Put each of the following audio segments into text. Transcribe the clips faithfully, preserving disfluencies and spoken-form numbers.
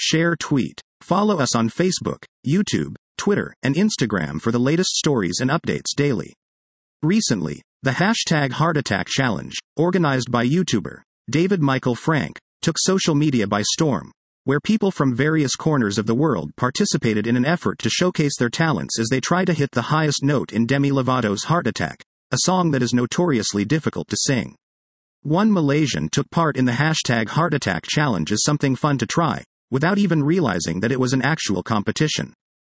share, tweet. Follow us on Facebook, YouTube, Twitter, and Instagram for the latest stories and updates daily. Recently, the hashtag Heart Attack Challenge, organized by YouTuber David Michael Frank, took social media by storm, where people from various corners of the world participated in an effort to showcase their talents as they try to hit the highest note in Demi Lovato's Heart Attack, a song that is notoriously difficult to sing. One Malaysian took part in the hashtag Heart Attack Challenge as something fun to try, without even realizing that it was an actual competition.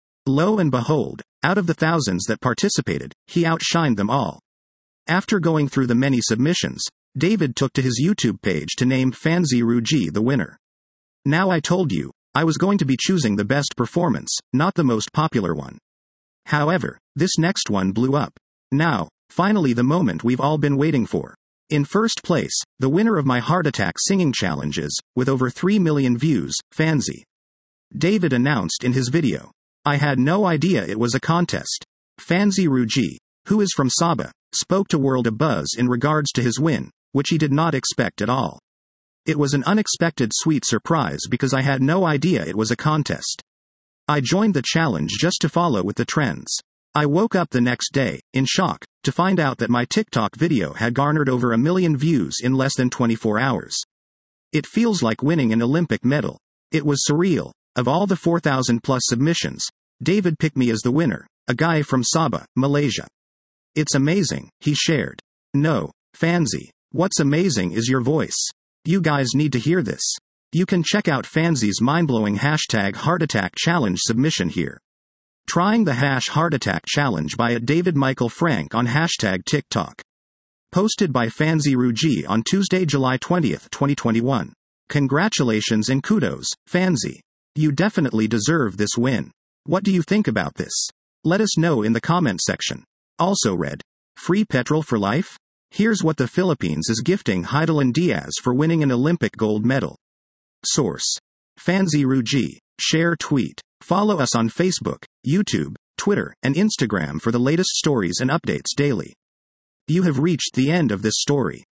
Lo and behold, out of the thousands that participated, he outshined them all. After going through the many submissions, David took to his YouTube page to name Fanzi Ruji the winner. Now I told you, I was going to be choosing the best performance, not the most popular one. However, this next one blew up. Now, finally the moment we've all been waiting for. In first place, the winner of my Heart Attack singing challenge is, with over three million views, Fanzi. David announced in his video. I had no idea it was a contest. Fanzi Ruji, who is from Sabah, spoke to World of Buzz in regards to his win, which he did not expect at all. It was an unexpected sweet surprise because I had no idea it was a contest. I joined the challenge just to follow with the trends. I woke up the next day, in shock, to find out that my TikTok video had garnered over a million views in less than twenty-four hours. It feels like winning an Olympic medal. It was surreal. Of all the four thousand plus submissions, David picked me as the winner, a guy from Sabah, Malaysia. It's amazing, he shared. No, Fanzi, what's amazing is your voice. You guys need to hear this. You can check out Fanzi's mind-blowing hashtag Heart Attack Challenge submission here. Trying the hash Heart Attack Challenge by at David Michael Frank on hashtag TikTok. Posted by Fanzi Ruji on Tuesday, July twentieth, twenty twenty-one. Congratulations and kudos, Fanzi. You definitely deserve this win. What do you think about this? Let us know in the comment section. Also read. Free petrol for life? Here's what the Philippines is gifting Heidelin Diaz for winning an Olympic gold medal. Source. Fanzi Ruji. Share, tweet. Follow us on Facebook, YouTube, Twitter, and Instagram for the latest stories and updates daily. You have reached the end of this story.